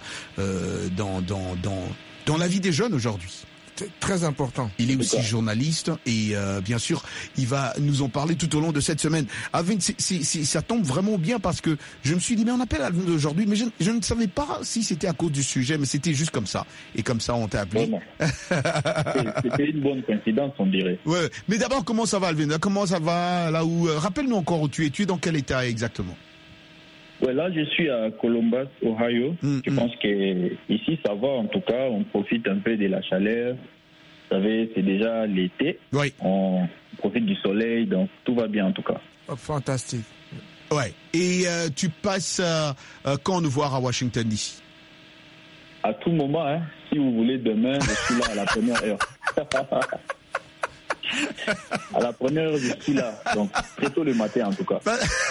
dans la vie des jeunes aujourd'hui. C'est très important. Il est aussi journaliste et bien sûr, il va nous en parler tout au long de cette semaine. Alvin, ça tombe vraiment bien parce que je me suis dit, mais on appelle Alvin aujourd'hui, mais je ne savais pas si c'était à cause du sujet, mais c'était juste comme ça. Et comme ça, on t'a appelé. C'était une bonne coïncidence, on dirait. Ouais. Mais d'abord, comment ça va, Alvin? Comment ça va là où rappelle-nous encore où tu es. Tu es dans quel état exactement? Ouais, là, je suis à Columbus, Ohio. Je pense que ici, ça va. En tout cas, on profite un peu de la chaleur. Vous savez, c'est déjà l'été. Oui. On profite du soleil, donc tout va bien en tout cas. Oh, fantastique. Ouais. Et tu passes quand nous voir à Washington DC? À tout moment, hein. Si vous voulez, demain, je suis là à la première heure. À la première heure, je suis là. Donc, très tôt le matin, en tout cas.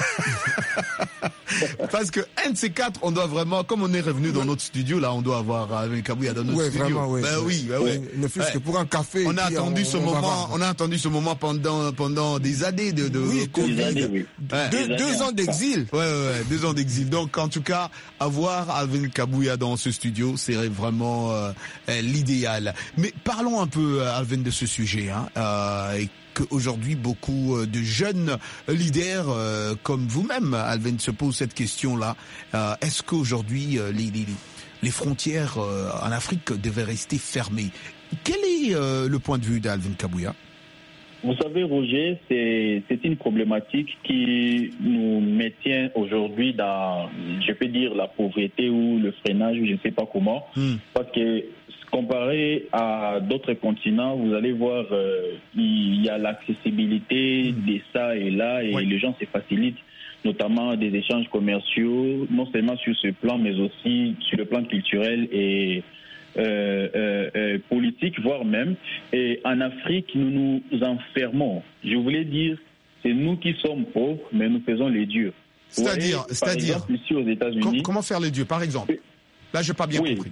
Parce que un de ces quatre, on doit vraiment, comme on est revenu dans notre studio, là, on doit avoir Alvin Kabouya dans notre studio. Vraiment, oui. Oui. Ne fût-ce que pour un café. On a attendu ce moment pendant des années de Covid. Des années, oui. 2 ans d'exil. Ouais, 2 ans d'exil. Donc, en tout cas, avoir Alvin Kabouya dans ce studio, c'est vraiment l'idéal. Mais parlons un peu, Alvin, de ce sujet, et qu'aujourd'hui beaucoup de jeunes leaders comme vous-même, Alvin, se posent cette question-là. Est-ce qu'aujourd'hui les frontières en Afrique devaient rester fermées? Quel est le point de vue d'Alvin Kabouya? Vous savez, Roger, c'est une problématique qui nous maintient aujourd'hui dans, je peux dire, la pauvreté ou le freinage, je ne sais pas comment, parce que comparé à d'autres continents, vous allez voir, il y a l'accessibilité de ça et là, et les gens se facilitent, notamment des échanges commerciaux, non seulement sur ce plan, mais aussi sur le plan culturel et politique, voire même. Et en Afrique, nous nous enfermons. Je voulais dire, c'est nous qui sommes pauvres, mais nous faisons les dieux. C'est-à-dire, ici aux États-Unis. Comment faire les dieux, par exemple? Là, je n'ai pas bien compris.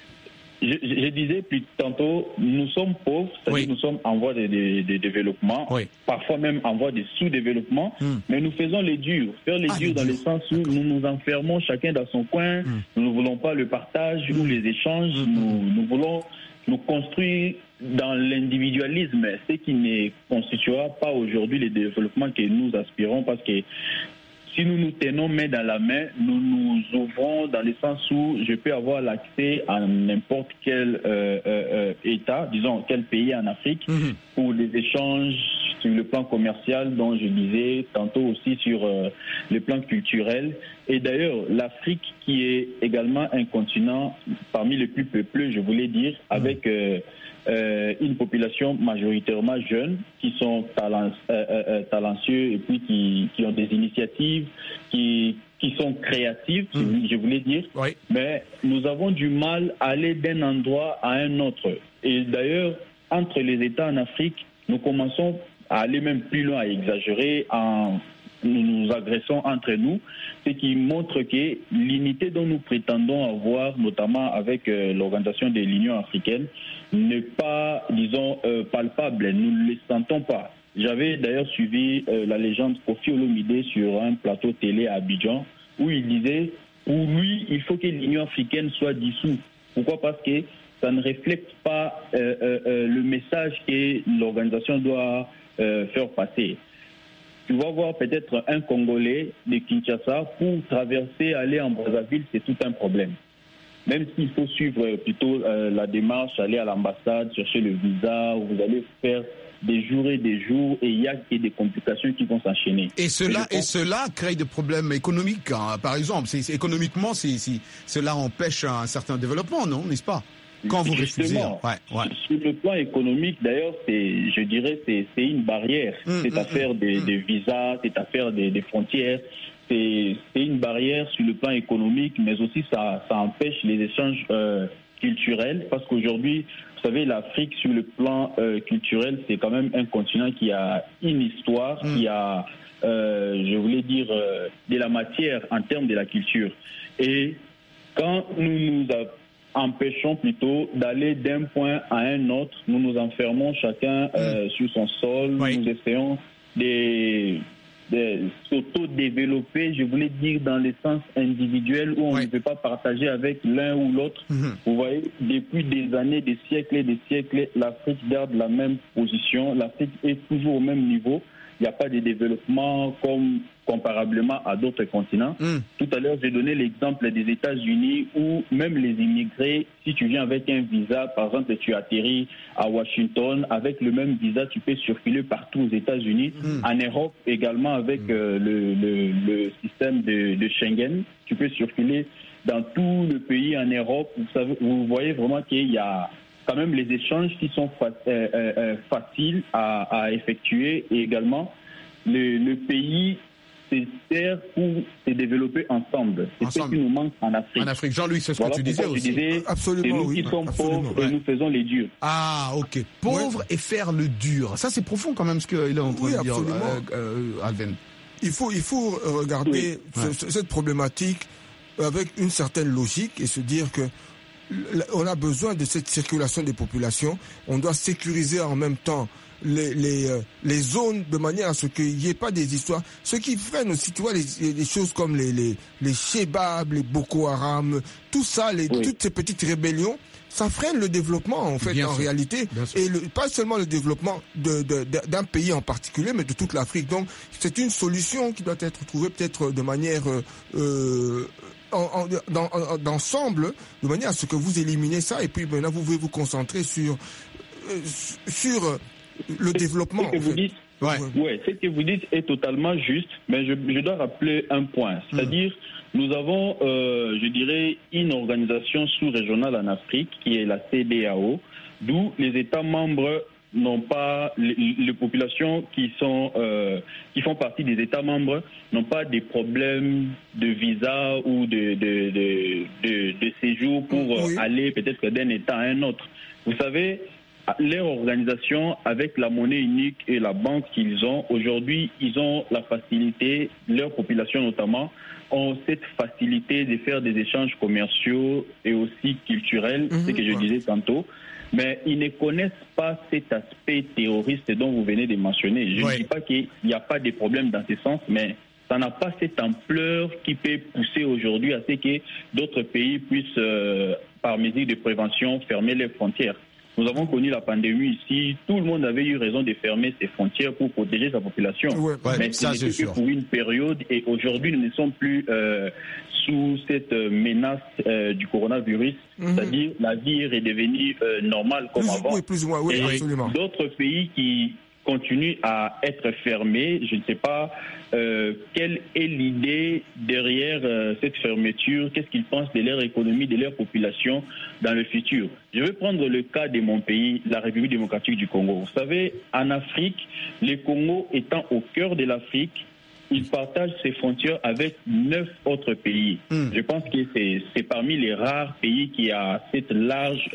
Je disais plus tantôt, nous sommes pauvres, c'est-à-dire nous sommes en voie de développement, parfois même en voie de sous-développement, mais nous faisons les durs. Faire les durs dans le sens où nous nous enfermons chacun dans son coin, nous ne voulons pas le partage ou les échanges, nous voulons nous construire dans l'individualisme, ce qui ne constituera pas aujourd'hui le développement que nous aspirons, parce que si nous nous tenons main dans la main, nous nous ouvrons dans le sens où je peux avoir l'accès à n'importe quel État, disons quel pays en Afrique, pour des échanges sur le plan commercial, dont je disais tantôt aussi sur le plan culturel. Et d'ailleurs, l'Afrique, qui est également un continent parmi les plus peuplés, je voulais dire, avec une population majoritairement jeune, qui sont talentueux et puis qui ont des initiatives, qui sont créatives, je voulais dire. Mais nous avons du mal à aller d'un endroit à un autre. Et d'ailleurs, entre les États en Afrique, nous commençons à aller même plus loin, à exagérer, nous nous agressons entre nous, ce qui montre que l'unité dont nous prétendons avoir, notamment avec l'organisation de l'Union africaine, n'est pas, disons, palpable. Nous ne le sentons pas. J'avais d'ailleurs suivi la légende Kofi Olomide sur un plateau télé à Abidjan, où il disait, pour lui, il faut que l'Union africaine soit dissoute. Pourquoi? Parce que ça ne reflète pas le message que l'organisation doit faire passer. Tu vas voir peut-être un Congolais de Kinshasa, pour traverser, aller en Brazzaville, c'est tout un problème. Même s'il faut suivre plutôt la démarche, aller à l'ambassade, chercher le visa, vous allez faire des jours et il y a des complications qui vont s'enchaîner. Et cela crée des problèmes économiques, hein. Par exemple, économiquement, cela empêche un certain développement, non, n'est-ce pas? Quand vous refusez. Sur le plan économique, d'ailleurs, je dirais c'est une barrière. Cette affaire des visas, cette affaire des frontières, c'est une barrière sur le plan économique, mais aussi ça empêche les échanges culturels, parce qu'aujourd'hui, vous savez, l'Afrique, sur le plan culturel, c'est quand même un continent qui a une histoire, qui a, je voulais dire, de la matière en termes de la culture. Et quand nous empêchons plutôt d'aller d'un point à un autre, nous nous enfermons chacun sur son sol, nous essayons s'auto-développer, je voulais dire dans le sens individuel où on ne peut pas partager avec l'un ou l'autre. Vous voyez, depuis des années, des siècles et des siècles, l'Afrique garde la même position. L'Afrique est toujours au même niveau. Il n'y a pas de développement comparablement à d'autres continents. Tout à l'heure, j'ai donné l'exemple des États-Unis où même les immigrés, si tu viens avec un visa, par exemple, tu atterris à Washington, avec le même visa, tu peux circuler partout aux États-Unis. En Europe également, avec le système de Schengen, tu peux circuler dans tout le pays en Europe. Vous voyez vraiment qu'il y a quand même les échanges qui sont faciles à effectuer, et également le pays se sert pour se développer ensemble. C'est ce qui nous manque en Afrique. En Afrique, Jean-Louis, c'est ce que tu disais aussi. Absolument, c'est nous qui sommes pauvres et nous faisons les durs. Ah, ok. Pauvre et faire le dur. Ça, c'est profond quand même ce qu'il est en train de dire, Alvin. Il faut regarder cette problématique avec une certaine logique et se dire que on a besoin de cette circulation des populations. On doit sécuriser en même temps les zones de manière à ce qu'il n'y ait pas des histoires. Ce qui freine aussi, tu vois, les choses comme les Shebab, les Boko Haram, tout ça, toutes ces petites rébellions, ça freine le développement en fait, réalité. Et pas seulement le développement d'un pays en particulier, mais de toute l'Afrique. Donc c'est une solution qui doit être trouvée peut-être de manière d'ensemble, de manière à ce que vous éliminez ça et puis maintenant vous pouvez vous concentrer sur le développement. Ce que vous dites, ce que vous dites est totalement juste, mais je dois rappeler un point, c'est-à-dire nous avons, je dirais, une organisation sous-régionale en Afrique qui est la CEDEAO, d'où les États membres n'ont pas, les populations qui font partie des États membres n'ont pas des problèmes de visa ou de séjour pour aller peut-être d'un État à un autre. Vous savez, leur organisation, avec la monnaie unique et la banque qu'ils ont, aujourd'hui, ils ont la facilité, leur population notamment, ont cette facilité de faire des échanges commerciaux et aussi culturels, ce que je disais tantôt. Mais ils ne connaissent pas cet aspect terroriste dont vous venez de mentionner. Je ne dis pas qu'il n'y a pas de problème dans ce sens, mais ça n'a pas cette ampleur qui peut pousser aujourd'hui à ce que d'autres pays puissent, par mesure de prévention, fermer les frontières. Nous avons connu la pandémie ici, tout le monde avait eu raison de fermer ses frontières pour protéger sa population. Mais c'était que pour une période et aujourd'hui nous ne sommes plus sous cette menace du coronavirus, c'est-à-dire la vie est redevenue normale comme avant. Oui, plus ou moins, oui, absolument. D'autres pays qui continuent à être fermés, je ne sais pas quelle est l'idée derrière cette fermeture, qu'est-ce qu'ils pensent de leur économie, de leur population dans le futur. Je vais prendre le cas de mon pays, la République démocratique du Congo. Vous savez, en Afrique, le Congo étant au cœur de l'Afrique, il partage ses frontières avec 9 autres pays. Je pense que c'est parmi les rares pays qui a cette large,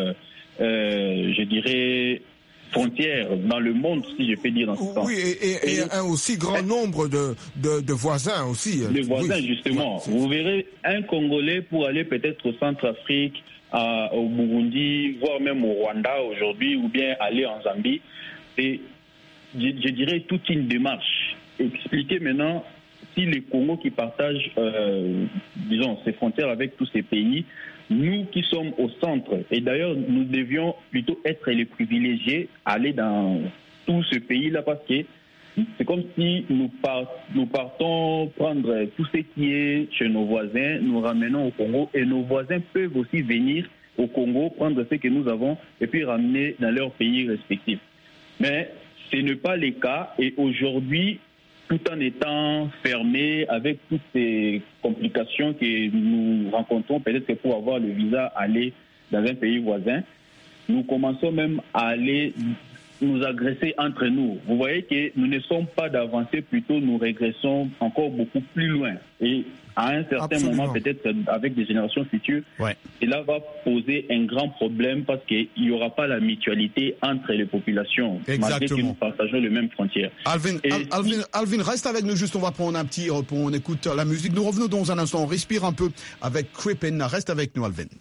je dirais, frontières dans le monde, si je peux dire dans ce sens. Oui, et un aussi grand nombre de voisins aussi. De voisins, justement. Vous verrez un Congolais pour aller peut-être au Centrafrique, au Burundi, voire même au Rwanda aujourd'hui, ou bien aller en Zambie. C'est, je dirais, toute une démarche. Expliquer maintenant si les Congos qui partagent, disons, ces frontières avec tous ces pays, nous qui sommes au centre, et d'ailleurs nous devions plutôt être les privilégiés, aller dans tout ce pays-là, parce que c'est comme si nous partons prendre tout ce qui est chez nos voisins, nous ramenons au Congo, et nos voisins peuvent aussi venir au Congo, prendre ce que nous avons, et puis ramener dans leur pays respectifs. Mais ce n'est pas le cas, et aujourd'hui, tout en étant fermé avec toutes ces complications que nous rencontrons, peut-être que pour avoir le visa, aller dans un pays voisin, nous commençons même à aller nous agresser entre nous. Vous voyez que nous ne sommes pas d'avancée, plutôt nous régressons encore beaucoup plus loin. Et à un certain moment, peut-être avec des générations futures, cela va poser un grand problème parce qu'il n'y aura pas la mutualité entre les populations, malgré que nous partageons les mêmes frontières. Alvin, reste avec nous, juste on va prendre un petit repos, on écoute la musique. Nous revenons dans un instant, on respire un peu avec Creepin'. Reste avec nous, Alvin.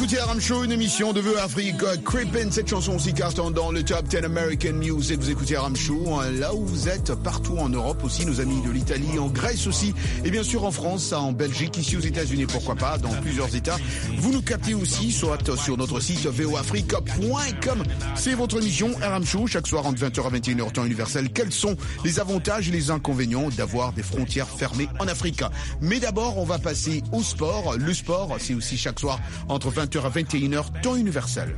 écoutez Aram Show, une émission de Vœux Afrique. Creepin', cette chanson aussi cartonne dans le Top 10 American Music. Vous écoutez Aram Show, là où vous êtes, partout en Europe aussi, nos amis de l'Italie, en Grèce aussi, et bien sûr en France, en Belgique, ici aux États-Unis, pourquoi pas, dans plusieurs États. Vous nous captez aussi, soit sur notre site voafrique.com. C'est votre émission Aram Show, chaque soir entre 20h à 21h, temps universel. Quels sont les avantages et les inconvénients d'avoir des frontières fermées en Afrique? Mais d'abord, on va passer au sport. Le sport, c'est aussi chaque soir entre 20h à 21h, temps universel.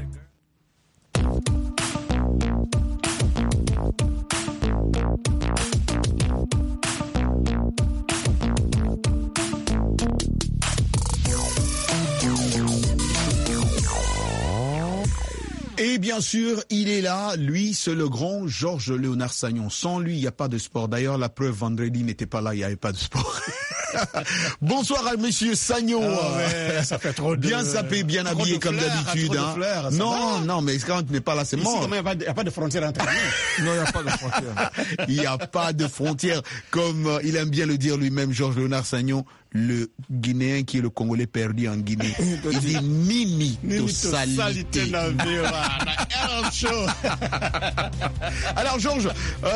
Et bien sûr, il est là, lui, c'est le grand Georges Léonard Sagnon. Sans lui, il n'y a pas de sport. D'ailleurs, la preuve, vendredi n'était pas là, il n'y avait pas de sport. Bonsoir à monsieur Sagnon. Oh ouais, ça fait trop de... Bien sapé, bien habillé comme d'habitude. Hein. Fleurs, non, mais quand tu n'es pas là, c'est mort. Ici, il n'y a pas de frontière entre nous. Non, il n'y a pas de frontière. Il n'y a pas de frontière. Comme il aime bien le dire lui-même, Georges Léonard Sagnon, le Guinéen qui est le Congolais perdu en Guinée. Il dit Nini to salité. Alors Georges,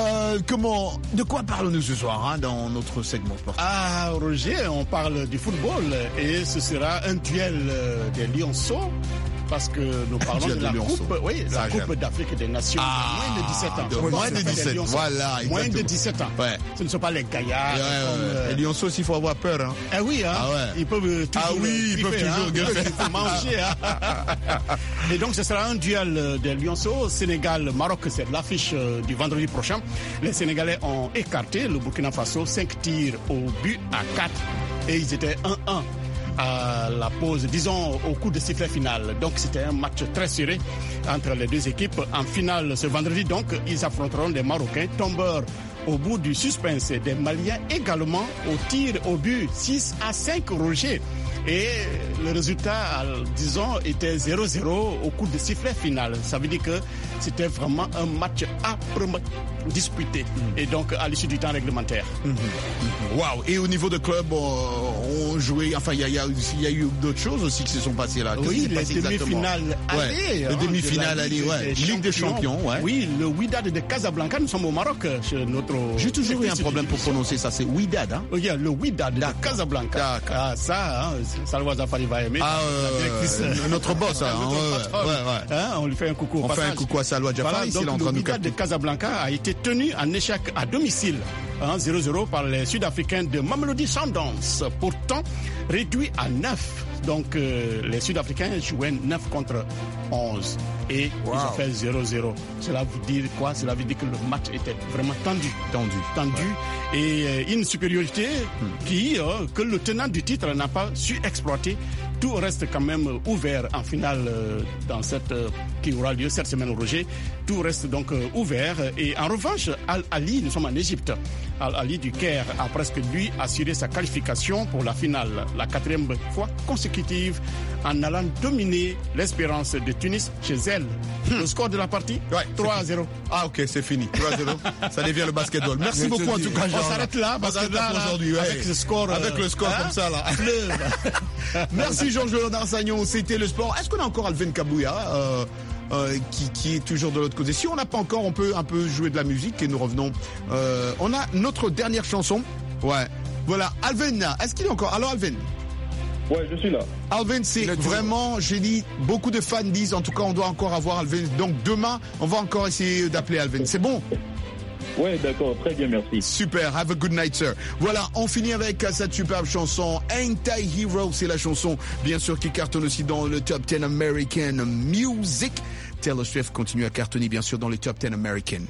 de quoi parlons-nous ce soir dans notre segment sportif? Ah Roger, on parle du football et ce sera un duel des Lionceaux. Parce que nous parlons de la Coupe d'Afrique des Nations. Moins de 17 ans. Moins de 17, voilà. Moins de 17 ans. Ouais. Ce ne sont pas les gaillards. Les Lionceaux aussi, il faut avoir peur. Hein. Ah oui, hein. Ah ouais. Ils peuvent toujours ils peuvent toujours il faut manger. Et donc, ce sera un duel des Lionceaux. Sénégal-Maroc, c'est l'affiche du vendredi prochain. Les Sénégalais ont écarté le Burkina Faso, 5 tirs au but à 4. Et ils étaient 1-1. À la pause, disons au coup de sifflet final. Donc c'était un match très serré entre les deux équipes. En finale ce vendredi, donc, ils affronteront des Marocains tombeurs au bout du suspense, des Maliens également au tir au but 6-5 Roger. Et le résultat, disons, était 0-0 au coup de sifflet final. Ça veut dire que c'était vraiment un match âprement disputé. Et donc, à l'issue du temps réglementaire. Waouh! Et au niveau de club, on jouait, enfin, il y a eu d'autres choses aussi qui se sont passées là. Oui, les demi-finales allées. Les demi-finales allées, Ligue des champions, Oui, le Wydad de Casablanca, nous sommes au Maroc. Chez notre... J'ai toujours eu un problème pour prononcer ça, c'est Wydad, hein? Oui, le Wydad de Casablanca. Ah, ça, hein, Salwa Zafari va aimer. Notre boss, on lui fait un coucou. On fait un coucou à Salwa Zafari, donc le Wydad de Casablanca a été tenu en échec à domicile, 0-0 par les Sud-Africains de Mamelodi Sundowns, pourtant réduit à 9. Donc les Sud-Africains jouaient 9 contre 11 et ils ont fait 0-0. Cela veut dire quoi? Cela veut dire que le match était vraiment tendu. Et une supériorité que le tenant du titre n'a pas su exploiter. Tout reste quand même ouvert en finale dans qui aura lieu cette semaine au Roger. Tout reste donc ouvert. Et en revanche, Al-Ali, nous sommes en Égypte. Al-Ali du Caire a presque lui assuré sa qualification pour la finale, la 4e fois consécutive, en allant dominer l'Espérance de Tunis chez elle. Le score de la partie, 3-0. Ah ok, c'est fini. 3-0. Ça devient le basketball. Merci beaucoup en tout cas. On s'arrête là parce que là, aujourd'hui, avec ce score, comme ça là. Merci Georges Léonard Sagnon. C'était le sport. Est-ce qu'on a encore Alvin Kabouya qui est toujours de l'autre côté? Si on n'a pas encore, on peut un peu jouer de la musique et nous revenons. On a notre dernière chanson. Ouais. Voilà. Alvin, est-ce qu'il est encore? Alors Alvin. Ouais, je suis là. Alvin, c'est vraiment, j'ai dit, beaucoup de fans disent, en tout cas, on doit encore avoir Alvin. Donc demain, on va encore essayer d'appeler Alvin. C'est bon? Ouais, d'accord, très bien, merci. Super, have a good night, sir. Voilà, on finit avec cette superbe chanson, Ain't I Hero, c'est la chanson, bien sûr, qui cartonne aussi dans le Top 10 American Music. Taylor Swift continue à cartonner, bien sûr, dans le Top 10 American.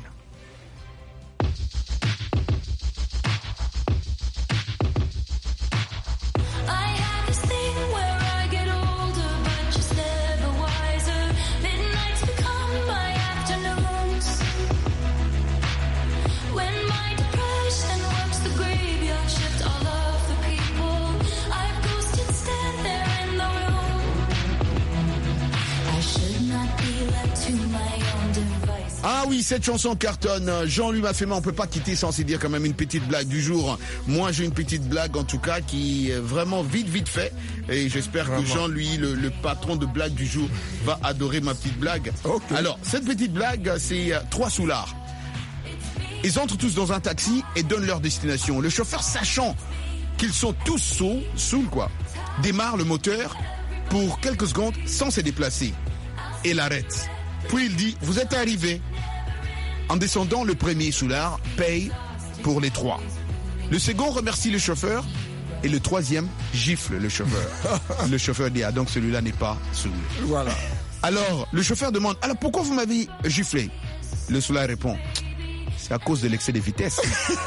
To my own device. Ah oui, cette chanson cartonne. Jean-Louis Mafema, on peut pas quitter sans se dire quand même une petite blague du jour. Moi, j'ai une petite blague en tout cas qui est vraiment vite fait. Et j'espère que Jean-Louis, le patron de blague du jour, va adorer ma petite blague. Okay. Alors, cette petite blague, c'est 3 soulards. Ils entrent tous dans un taxi et donnent leur destination. Le chauffeur, sachant qu'ils sont tous saouls quoi, démarre le moteur pour quelques secondes sans se déplacer et l'arrête. Puis il dit, vous êtes arrivés. En descendant, le premier soulard paye pour les 3. Le second remercie le chauffeur et le troisième gifle le chauffeur. Le chauffeur dit, ah donc celui-là n'est pas saoul. Voilà. Alors, le chauffeur demande, alors pourquoi vous m'avez giflé? Le soulard répond, c'est à cause de l'excès de vitesse.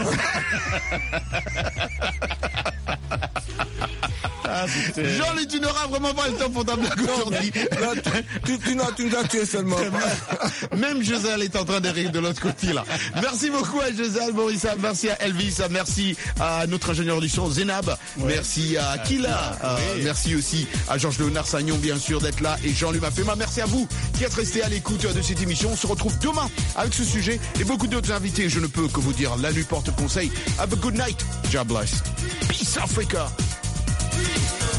Jean-Louis, tu n'auras vraiment pas le temps pour ta blague aujourd'hui. Tu nous as tué seulement. Même Josal est en train de rire de l'autre côté là. Merci beaucoup à Josal, Morissa, merci à Elvis, merci à notre ingénieur du son Zénab, merci à Kila, merci aussi à Georges Léonard Sagnon bien sûr d'être là et Jean-Louis Mafema. Merci à vous qui êtes restés à l'écoute de cette émission. On se retrouve demain avec ce sujet et beaucoup d'autres invités. Je ne peux que vous dire, la nuit porte conseil. Have a good night. God bless. Peace Africa.